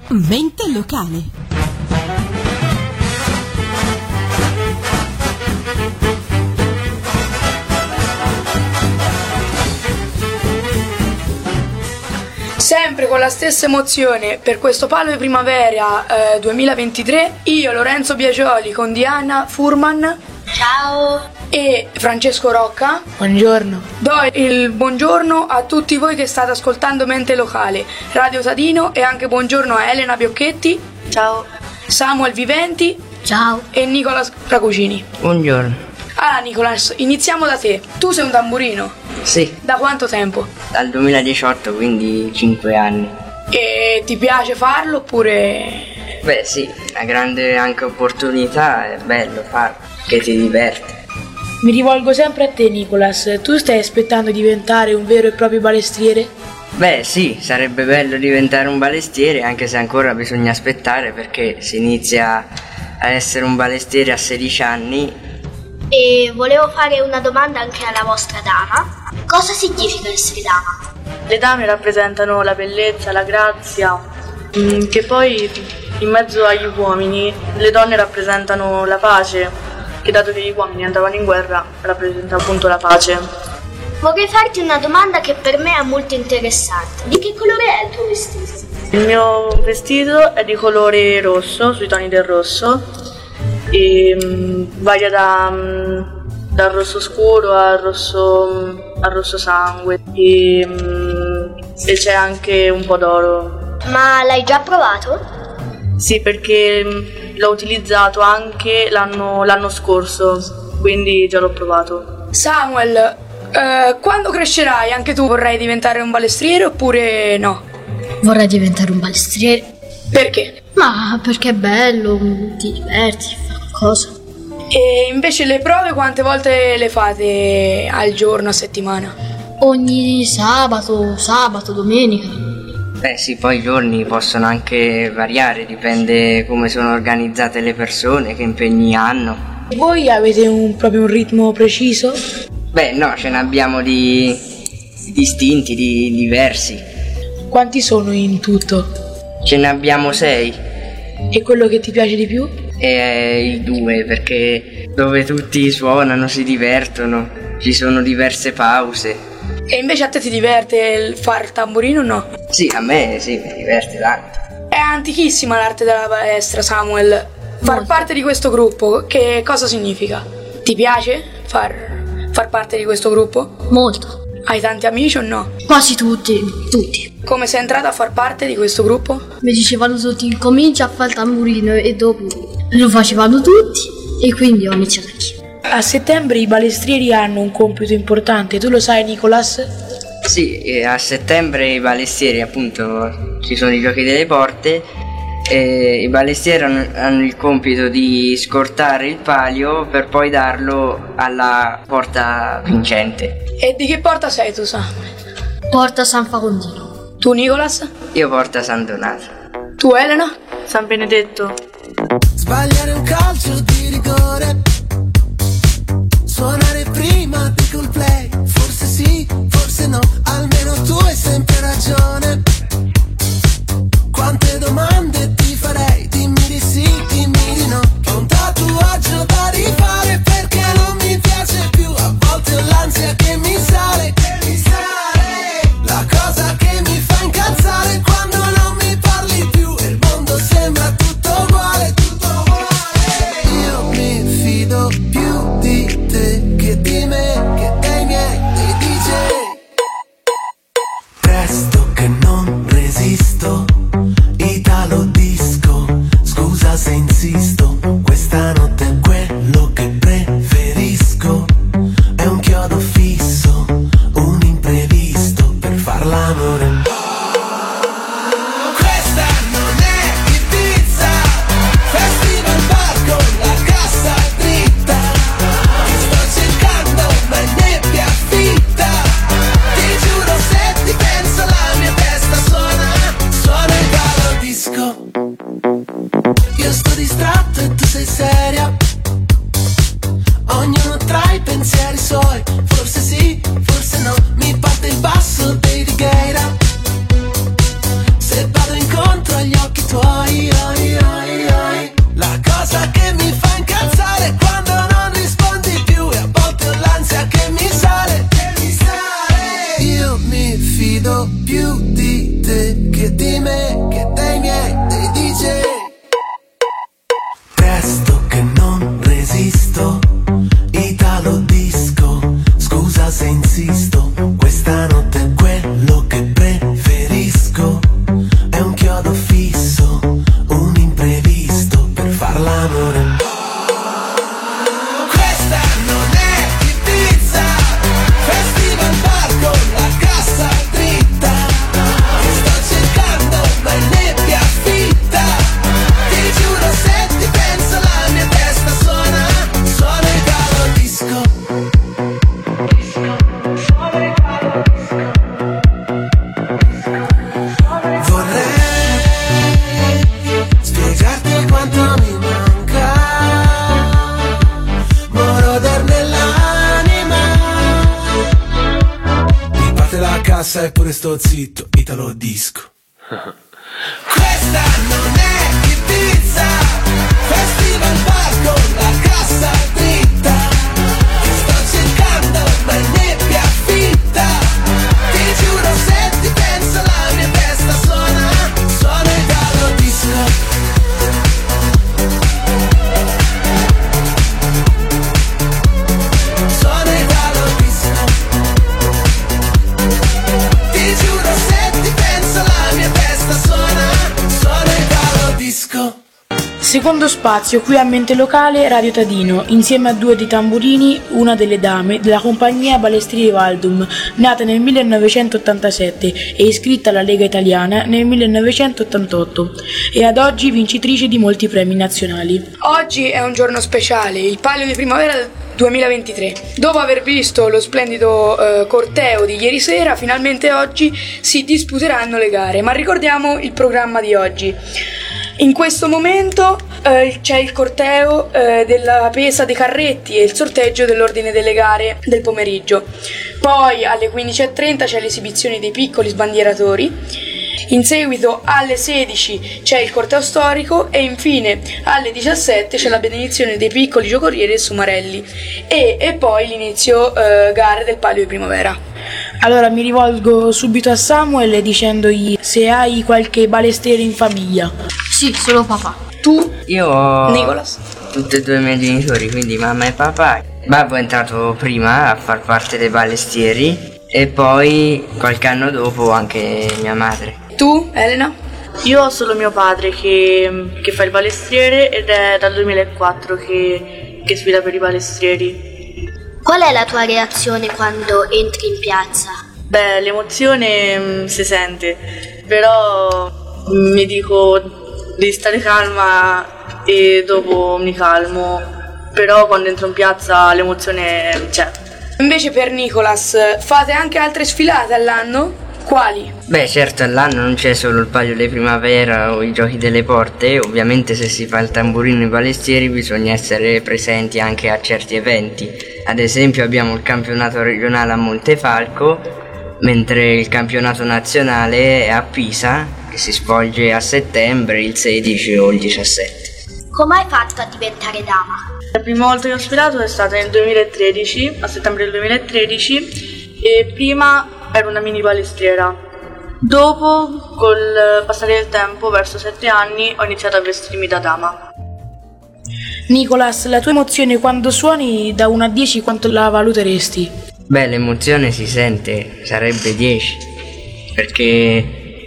Mente locale. Sempre con la stessa emozione per questo Palo di Primavera 2023, io Lorenzo Biagioli con Diana Furman. Ciao. E Francesco Rocca. Buongiorno. Do il buongiorno a tutti voi che state ascoltando Mente Locale, Radio Tadino, e anche buongiorno a Elena Biocchetti. Ciao. Samuel Viventi. Ciao. E Nicolas Pracucini. Buongiorno. Allora Nicolas, iniziamo da te. Tu sei un tamburino? Sì. Da quanto tempo? Dal 2018, quindi 5 anni. E ti piace farlo oppure... Beh sì, una grande anche opportunità, è bello farlo, che ti diverte. Mi rivolgo sempre a te, Nicolas. Tu stai aspettando di diventare un vero e proprio balestriere? Beh sì, sarebbe bello diventare un balestiere, anche se ancora bisogna aspettare, perché si inizia a essere un balestiere a 16 anni. E volevo fare una domanda anche alla vostra dama. Cosa significa essere dama? Le dame rappresentano la bellezza, la grazia, che poi in mezzo agli uomini le donne rappresentano la pace, che dato che gli uomini andavano in guerra rappresenta appunto la pace. Vorrei farti una domanda che per me è molto interessante. Di che colore è il tuo vestito? Il mio vestito è di colore rosso, sui toni del rosso, e varia dal rosso scuro al rosso sangue, e c'è anche un po' d'oro. Ma l'hai già provato? Sì, perché l'ho utilizzato anche l'anno scorso, quindi già l'ho provato. Samuel, quando crescerai anche tu vorrai diventare un balestriere oppure no? Vorrei diventare un balestriere. Perché? Ma perché è bello, ti diverti, fai qualcosa. E invece le prove quante volte le fate al giorno, a settimana? Ogni sabato, domenica. Beh sì, poi i giorni possono anche variare, dipende come sono organizzate le persone, che impegni hanno. Voi avete proprio un ritmo preciso? Beh no, ce ne abbiamo di distinti, di diversi. Quanti sono in tutto? Ce ne abbiamo 6. E quello che ti piace di più? E il 2, perché dove tutti suonano, si divertono, ci sono diverse pause. E invece a te ti diverte il far tamburino o no? Sì, a me sì, mi diverte tanto. È antichissima l'arte della palestra, Samuel. Far parte di questo gruppo, che cosa significa? Ti piace far parte di questo gruppo? Molto. Hai tanti amici o no? Quasi tutti. Come sei entrata a far parte di questo gruppo? Mi dicevano tutti, comincia a fare il tamburino, e dopo lo facevano tutti, e quindi ho iniziato anch'io. A settembre i balestrieri hanno un compito importante, tu lo sai, Nicolas? Sì, a settembre i balestieri, appunto, ci sono i giochi delle porte, e i balestieri hanno il compito di scortare il palio per poi darlo alla porta vincente. E di che porta sei tu, Samuel? Porta San Facondino. Tu, Nicolas? Io porta San Donato. Tu, Elena? San Benedetto. Sbagliare un calcio di rigore, suonare prima di col play, forse sì, forse no, almeno tu hai sempre ragione. Quante domande ti farei, dimmi di sì, dimmi di no. Che un tatuaggio da rifare perché non mi piace più, a volte ho l'ansia che mi sale, la cosa che mi fa incazzare quando non mi parli più e il mondo sembra tutto uguale, Io mi fido più di te che di me, che dei miei, dei DJ. Presto che non resisto, Italo disco, scusa se insisto, questa notte è quello che preferisco, è un chiodo fisso, un imprevisto per far l'amore. Questa non è Ibiza, festival bar con la cassa dritta, ti sto cercando ma è nebbia fitta, ti giuro se ti penso la mia testa suona il Italo disco. Io sto distratto e tu sei seria, ognuno tra i pensieri suoi, forse sì, forse no, mi parte il basso dei Righeira, se vado incontro agli occhi tuoi fido più di te che di me, che dei miei, dei DJ. Presto che non resisto, Italo disco, scusa se insisto, questa notte è quello che preferisco, è un chiodo fisso, un imprevisto per far l'amore. Questa non è Ibiza, festival bar con la cassa dritta, ti sto cercando ma è nebbia fitta, ti giuro se ti penso la mia testa suona Italo disco. Spiegarti quanto mi manca, moroder nell'anima. Mi parte la cassa e pure sto zitto, Italo disco. Questa non è Ibiza, festival bar con la cassa dritta, ti sto cercando ma è nebbia fitta, ti giuro se ti penso la mia testa suona Italo disco. Suona Italo disco. Ti giuro se ti penso la mia testa suona Italo disco. Secondo spazio qui a Mente Locale Radio Tadino, insieme a duo di tamburini, una delle dame della compagnia Balestrieri Valdum, nata nel 1987 e iscritta alla Lega Italiana nel 1988 e ad oggi vincitrice di molti premi nazionali. Oggi è un giorno speciale, il Palio di Primavera 2023. Dopo aver visto lo splendido corteo di ieri sera, finalmente oggi si disputeranno le gare, ma ricordiamo il programma di oggi. In questo momento c'è il corteo della pesa dei carretti e il sorteggio dell'ordine delle gare del pomeriggio. Poi alle 15:30 c'è l'esibizione dei piccoli sbandieratori. In seguito alle 16 c'è il corteo storico e infine alle 17 c'è la benedizione dei piccoli giocolieri e sumarelli e poi l'inizio gare del Palio di Primavera. Allora mi rivolgo subito a Samuel dicendogli se hai qualche balestriere in famiglia. Sì, solo papà. Tu? Io ho Nicolas? tutti e due i miei genitori, quindi mamma e papà. Babbo è entrato prima a far parte dei balestrieri e poi qualche anno dopo anche mia madre. Tu, Elena? Io ho solo mio padre che fa il balestriere ed è dal 2004 che sfida per i balestrieri. Qual è la tua reazione quando entri in piazza? Beh, l'emozione si sente, però mi dico di stare calma e dopo mi calmo, però quando entro in piazza l'emozione c'è. Invece per Nicolas, fate anche altre sfilate all'anno? Quali? Beh, certo, all'anno non c'è solo il Palio di Primavera o i Giochi delle Porte, ovviamente se si fa il tamburino e i balestrieri bisogna essere presenti anche a certi eventi. Ad esempio abbiamo il campionato regionale a Montefalco, mentre il campionato nazionale è a Pisa, che si svolge a settembre, il 16 o il 17. Come hai fatto a diventare dama? La prima volta che ho sfilato è stata nel 2013, a settembre del 2013, e prima ero una mini balestriera. Dopo, col passare del tempo, verso 7 anni, ho iniziato a vestirmi da dama. Nicolas, la tua emozione quando suoni da 1 a 10 quanto la valuteresti? Beh, l'emozione si sente, sarebbe 10, perché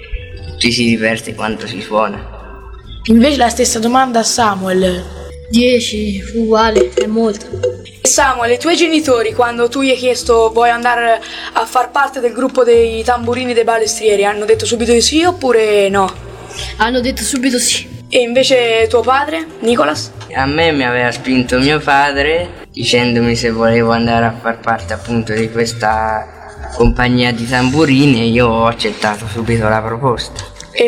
ci si diverte quando si suona. Invece la stessa domanda a Samuel. 10, uguale, è molto. Samuel, i tuoi genitori quando tu gli hai chiesto vuoi andare a far parte del gruppo dei tamburini dei balestrieri hanno detto subito di sì oppure no? Hanno detto subito sì. E invece tuo padre, Nicolas? A me mi aveva spinto mio padre dicendomi se volevo andare a far parte appunto di questa compagnia di tamburini e io ho accettato subito la proposta. E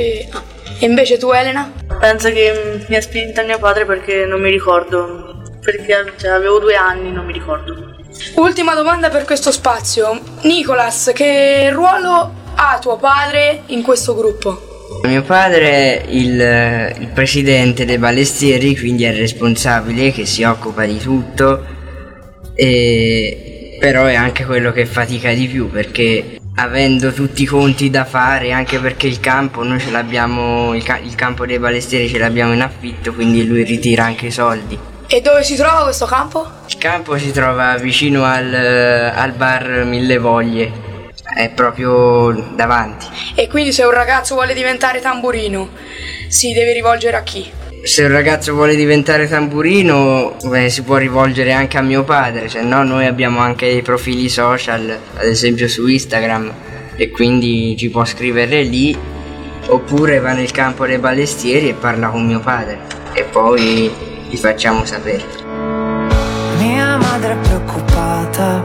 invece tu, Elena? Penso che mi ha spinta mio padre perché non mi ricordo, perché avevo 2 anni, non mi ricordo. Ultima domanda per questo spazio. Nicolas, che ruolo ha tuo padre in questo gruppo? Mio padre è il presidente dei balestrieri, quindi è il responsabile che si occupa di tutto, però è anche quello che fatica di più perché avendo tutti i conti da fare, anche perché il campo noi ce l'abbiamo, il campo dei balestieri ce l'abbiamo in affitto, quindi lui ritira anche i soldi. E dove si trova questo campo? Il campo si trova vicino al bar Mille Voglie, è proprio davanti. E quindi se un ragazzo vuole diventare tamburino, si deve rivolgere a chi? Se un ragazzo vuole diventare tamburino, si può rivolgere anche a mio padre, se no noi abbiamo anche dei profili social, ad esempio su Instagram, e quindi ci può scrivere lì, oppure va nel campo dei balestieri e parla con mio padre e poi gli facciamo sapere. Mia madre è preoccupata,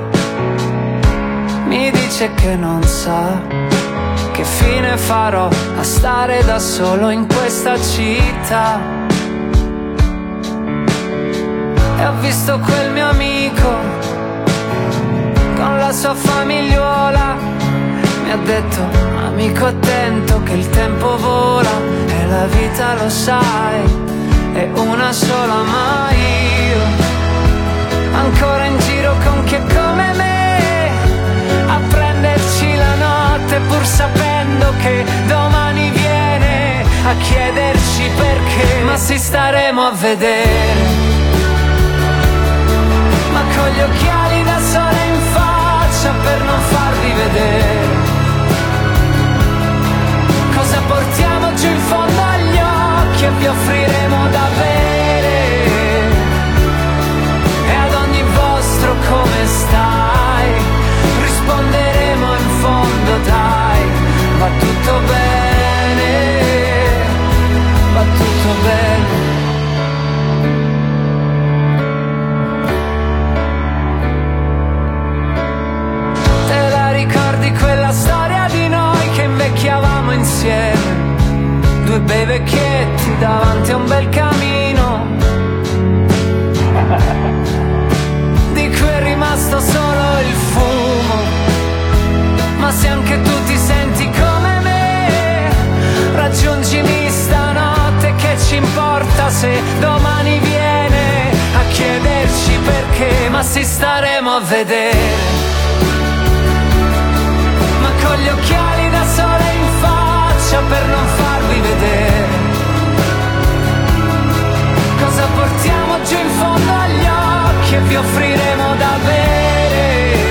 mi dice che non sa che fine farò a stare da solo in questa città. E ho visto quel mio amico con la sua famigliuola, mi ha detto: amico attento che il tempo vola e la vita lo sai è una sola, ma io ancora in giro con chi è come me a prenderci la notte, pur sapendo che domani viene a chiederci perché, ma si staremo a vedere. Ma con gli occhiali da sole in faccia per non farvi vedere cosa portiamo giù in fondo agli occhi e vi offriremo da bere. E ad ogni vostro come stai risponderemo in fondo: dai, va tutto bene, va tutto bene. Ricordi quella storia di noi che invecchiavamo insieme, due bei vecchietti davanti a un bel camino, di cui è rimasto solo il fumo. Ma se anche tu ti senti come me, raggiungimi stanotte, che ci importa se domani viene a chiederci perché, ma si staremo a vedere. Ma con gli occhiali da sole in faccia per non farvi vedere cosa portiamo giù in fondo agli occhi e vi offriremo da bere.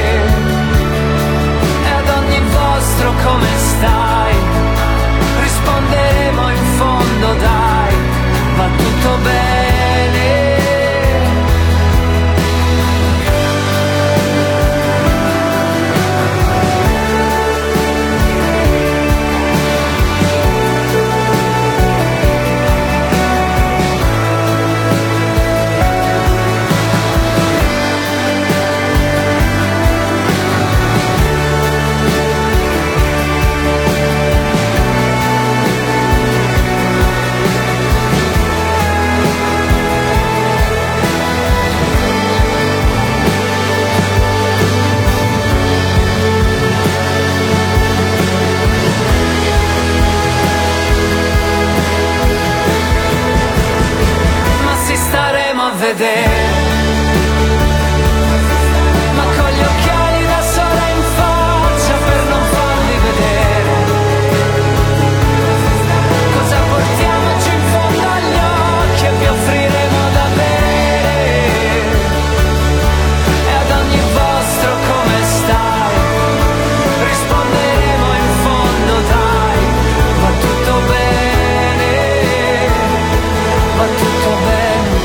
E ad ogni vostro come stai risponderemo in fondo: dai, va tutto bene. Ma con gli occhiali da sole in faccia per non farli vedere cosa portiamo giù in fondo agli occhi e vi offriremo da bere. E ad ogni vostro come stai risponderemo in fondo: dai, va tutto bene, va tutto bene.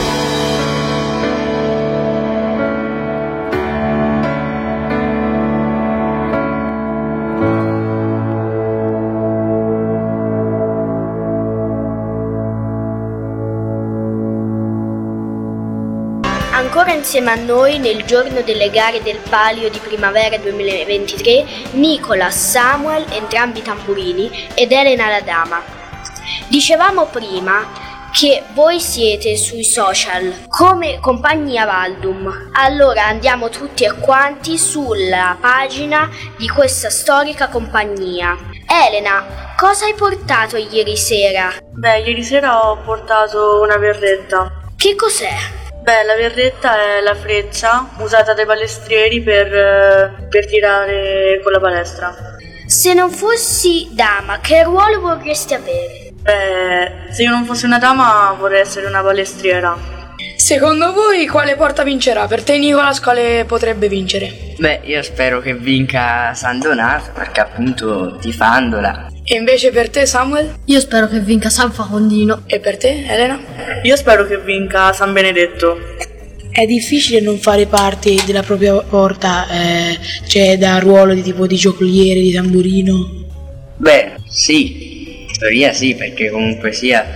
Ancora insieme a noi nel giorno delle gare del Palio di Primavera 2023 Nicola, Samuel, entrambi tamburini, ed Elena la dama. Dicevamo prima che voi siete sui social come compagnia Valdum. Allora andiamo tutti e quanti sulla pagina di questa storica compagnia. Elena, cosa hai portato ieri sera? Beh, ieri sera ho portato una berretta. Che cos'è? Beh, la berretta è la freccia usata dai balestrieri per tirare con la balestra. Se non fossi dama, che ruolo vorresti avere? Se io non fossi una dama vorrei essere una balestriera. Secondo voi quale porta vincerà? Per te Nicolas quale potrebbe vincere? Beh, io spero che vinca San Donato, perché appunto tifandola. E invece per te Samuel? Io spero che vinca San Facondino. E per te Elena? Io spero che vinca San Benedetto. È difficile non fare parte della propria porta, cioè da ruolo di tipo di giocoliere, di tamburino? Beh, sì, in teoria sì, perché comunque sia,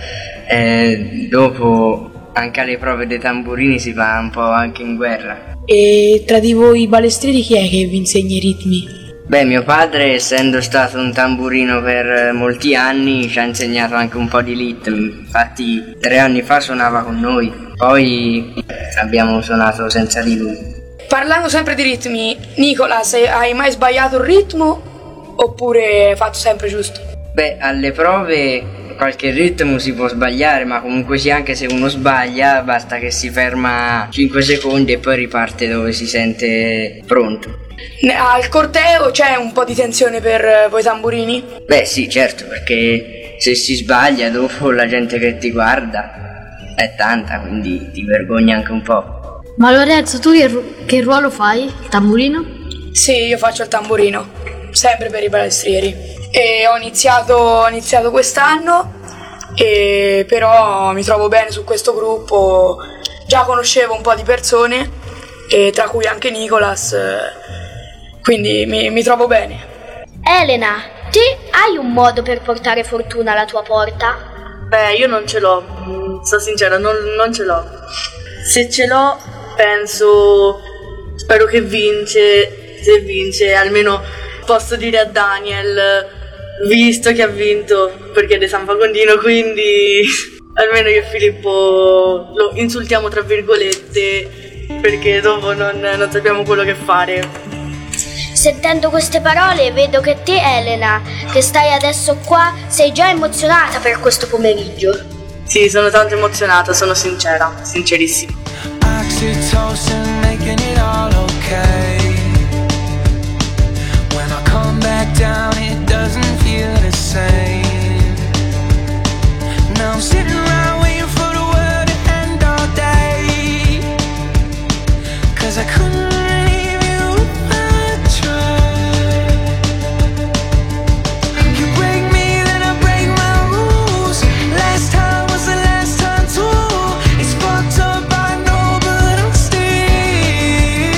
dopo anche alle prove dei tamburini si va un po' anche in guerra. E tra di voi balestrieri chi è che vi insegna i ritmi? Beh, mio padre, essendo stato un tamburino per molti anni, ci ha insegnato anche un po' di ritmi. Infatti 3 anni fa suonava con noi, poi abbiamo suonato senza di lui. Parlando sempre di ritmi, Nicolas, hai mai sbagliato il ritmo oppure hai fatto sempre giusto? Beh, alle prove qualche ritmo si può sbagliare, ma comunque sia, anche se uno sbaglia basta che si ferma 5 secondi e poi riparte dove si sente pronto. Al corteo c'è un po' di tensione per voi tamburini? Beh sì, certo, perché se si sbaglia dopo la gente che ti guarda è tanta, quindi ti vergogni anche un po'. Ma Lorenzo, tu che ruolo fai? Il tamburino? Sì, io faccio il tamburino, sempre per i balestrieri. E ho iniziato quest'anno, e però mi trovo bene su questo gruppo. Già conoscevo un po' di persone, e tra cui anche Nicolas, quindi mi trovo bene. Elena, te hai un modo per portare fortuna alla tua porta? Beh, io non ce l'ho, sono sincera, non ce l'ho. Se ce l'ho, spero che se vince, almeno posso dire a Daniel, visto che ha vinto, perché è di San Facondino, quindi almeno io e Filippo lo insultiamo tra virgolette, perché dopo non sappiamo quello che fare. Sentendo queste parole vedo che te, Elena, che stai adesso qua, sei già emozionata per questo pomeriggio. Sì, sono tanto emozionata, sono sincera, sincerissima. Oxytocin making it all okay. When I come back down it doesn't feel the same. Now I'm sitting around waiting for the world to end all day. 'Cause I couldn't leave you if I tried. You break me then I break my rules. Last time was the last time too. It's fucked up I know but I'm still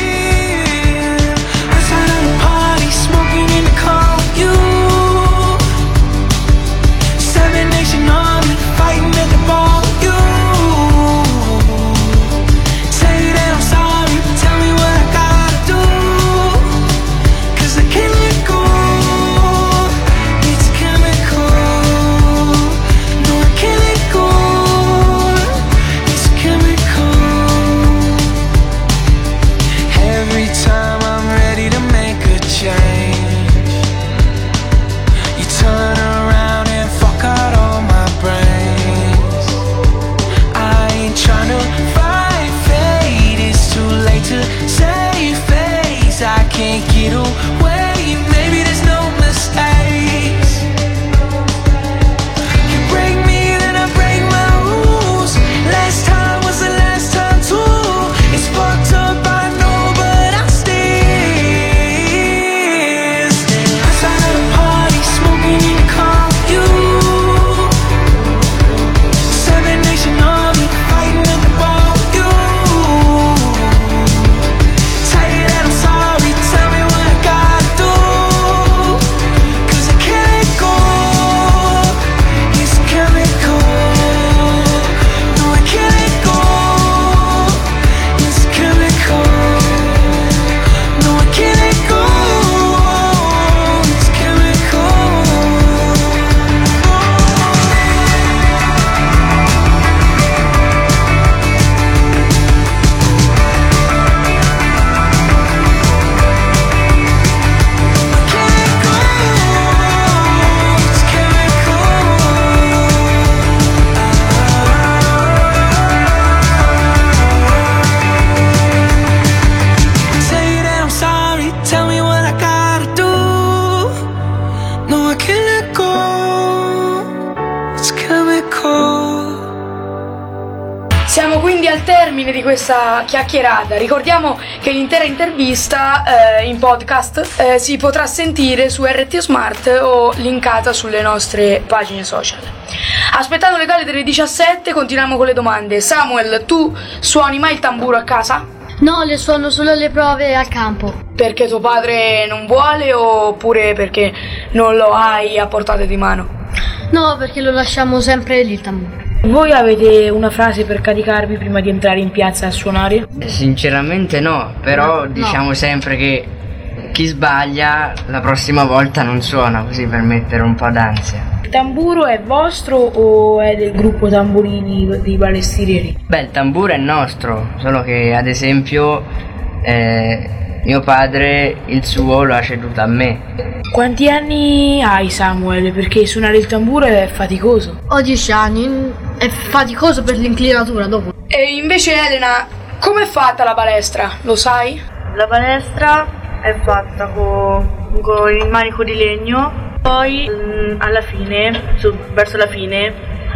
fine di questa chiacchierata. Ricordiamo che l'intera intervista in podcast si potrà sentire su RTO Smart o linkata sulle nostre pagine social. Aspettando le gare delle 17 continuiamo con le domande. Samuel, tu suoni mai il tamburo a casa? No, le suono solo alle prove al campo. Perché tuo padre non vuole oppure perché non lo hai a portata di mano? No, perché lo lasciamo sempre lì il tamburo. Voi avete una frase per caricarvi prima di entrare in piazza a suonare? Sinceramente no, però diciamo sempre che chi sbaglia la prossima volta non suona, così per mettere un po' d'ansia. Il tamburo è vostro o è del gruppo tamburini dei balestrieri? Beh, il tamburo è nostro, solo che ad esempio mio padre il suo lo ha ceduto a me. Quanti anni hai, Samuel? Perché suonare il tamburo è faticoso. Ho 10 anni, è faticoso per l'inclinatura dopo. E invece Elena, com'è fatta la palestra? Lo sai? La palestra è fatta con il manico di legno, poi alla fine, verso la fine,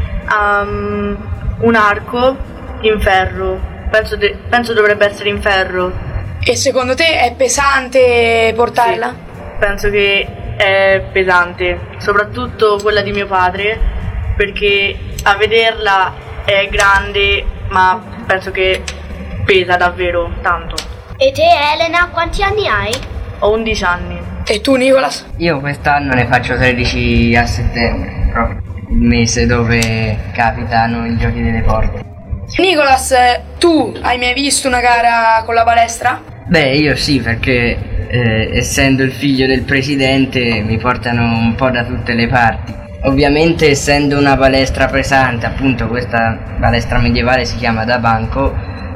un arco in ferro. Penso dovrebbe essere in ferro. E secondo te è pesante portarla? Sì. Penso che è pesante, soprattutto quella di mio padre, perché a vederla è grande, ma penso che pesa davvero tanto. E te, Elena, quanti anni hai? Ho 11 anni. E tu, Nicolas? Io quest'anno ne faccio 13 a settembre, proprio il mese dove capitano i giochi delle porte. Nicolas, tu hai mai visto una gara con la palestra? Beh, io sì, perché essendo il figlio del presidente mi portano un po' da tutte le parti. Ovviamente essendo una palestra pesante, appunto questa palestra medievale si chiama da banco,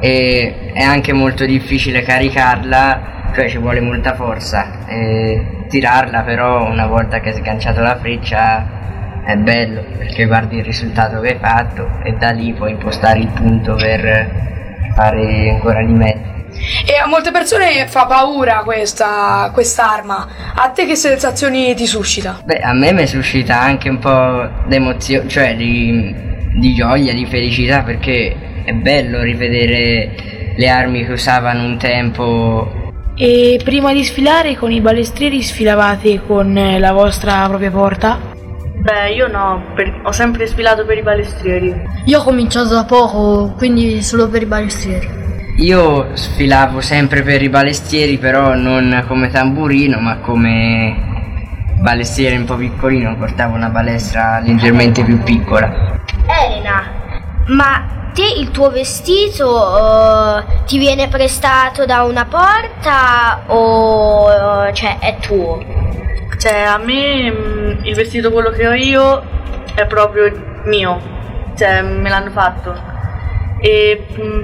e è anche molto difficile caricarla, cioè ci vuole molta forza, e tirarla però una volta che hai sganciato la freccia è bello, perché guardi il risultato che hai fatto e da lì puoi impostare il punto per fare ancora di meglio. E a molte persone fa paura quest'arma. A te che sensazioni ti suscita? Beh, a me mi suscita anche un po' d'emozione, cioè di gioia, di felicità, perché è bello rivedere le armi che usavano un tempo. E prima di sfilare con i balestrieri sfilavate con la vostra propria porta? Beh, io no, ho sempre sfilato per i balestrieri. Io ho cominciato da poco, quindi solo per i balestrieri. Io sfilavo sempre per i balestieri, però non come tamburino, ma come balestiere un po' piccolino, portavo una balestra leggermente più piccola. Elena, ma te il tuo vestito ti viene prestato da una porta o cioè è tuo? Cioè, a me il vestito quello che ho io è proprio mio, cioè me l'hanno fatto. E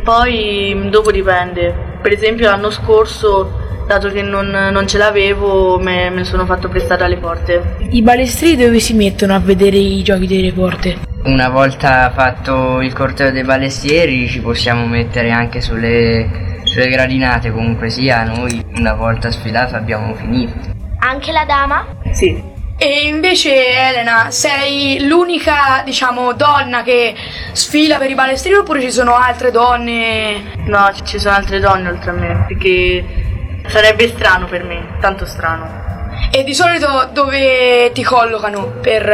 poi dopo dipende. Per esempio l'anno scorso, dato che non ce l'avevo, me ne sono fatto prestare alle porte. I balestrieri dove si mettono a vedere i giochi delle porte? Una volta fatto il corteo dei balestieri ci possiamo mettere anche sulle gradinate, comunque sia, noi una volta sfilato abbiamo finito. Anche la dama? Sì. E invece Elena, sei l'unica, diciamo, donna che sfila per i balestrieri oppure ci sono altre donne? No, ci sono altre donne oltre a me, perché sarebbe strano per me, tanto strano. E di solito dove ti collocano per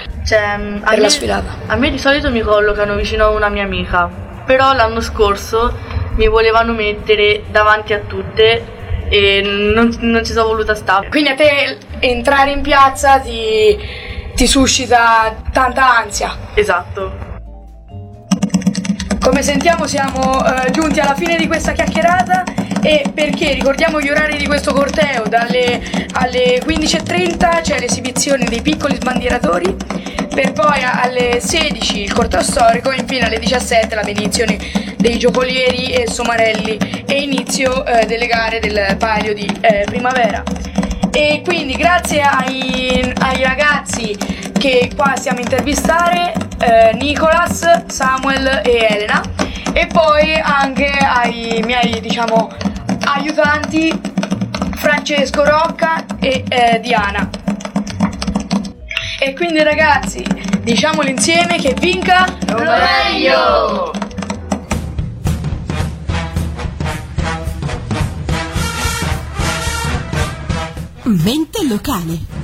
la sfilata? A me di solito mi collocano vicino a una mia amica, però l'anno scorso mi volevano mettere davanti a tutte e non ci sono voluta stare. Quindi a te entrare in piazza ti suscita tanta ansia. Esatto. Come sentiamo siamo giunti alla fine di questa chiacchierata, e perché ricordiamo gli orari di questo corteo: alle 15:30 c'è l'esibizione dei piccoli sbandieratori, per poi alle 16 il corteo storico, e infine alle 17 la benedizione dei giocolieri e somarelli e inizio delle gare del palio di primavera. E quindi grazie ai ragazzi che qua stiamo a intervistare, Nicolas, Samuel e Elena, e poi anche ai miei, diciamo, aiutanti Francesco, Rocca e Diana. E quindi ragazzi, diciamolo insieme che vinca Lo meglio! Mente locale.